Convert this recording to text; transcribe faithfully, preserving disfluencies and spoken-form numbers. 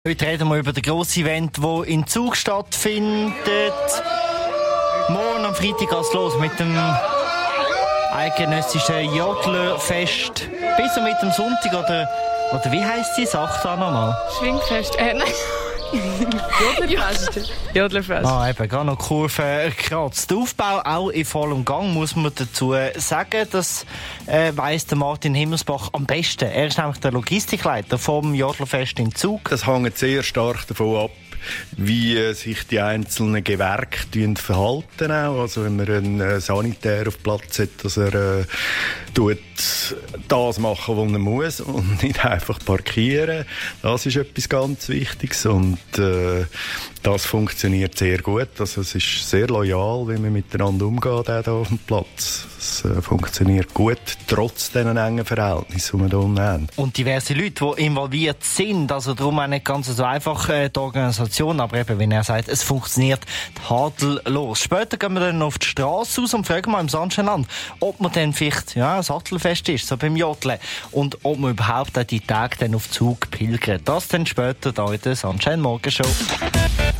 Heute reden wir über das grosse Event, das in Zug stattfindet. Morgen am Freitag geht es los mit dem eidgenössischen Jodlerfest. Bis und mit dem Sonntag, oder, oder wie heisst die Sache da nochmal? Schwingfest, äh, nein. Jodlerfest. Jodlerfest. Ah, eben, gar noch Kurve kratzt. Der Aufbau auch in vollem Gang, muss man dazu sagen. Das äh, weiss der Martin Himmelsbach am besten. Er ist nämlich der Logistikleiter vom Jodlerfest in Zug. Das hängt sehr stark davon ab, wie äh, sich die einzelnen Gewerke verhalten. Auch. Also wenn man einen äh, Sanitär auf Platz hat, dass er äh, tut das machen, was er muss und nicht einfach parkieren. Das ist etwas ganz Wichtiges und äh, das funktioniert sehr gut. Also es ist sehr loyal, wie man miteinander umgeht auch hier auf dem Platz. Es äh, funktioniert gut, trotz diesen engen Verhältnissen, die wir hier unten haben. Und diverse Leute, die involviert sind, also darum auch nicht ganz so einfach äh, die Organisation, aber eben, wenn er sagt, es funktioniert tadellos. Später gehen wir dann auf die Straße raus und fragen mal im Sandsteinland, ob man dann vielleicht ja, ein Sattelfest ist, so beim Jodeln, und ob man überhaupt auch die Tage dann auf Zug pilgert. Das dann später da in der Sunshine Morgenshow.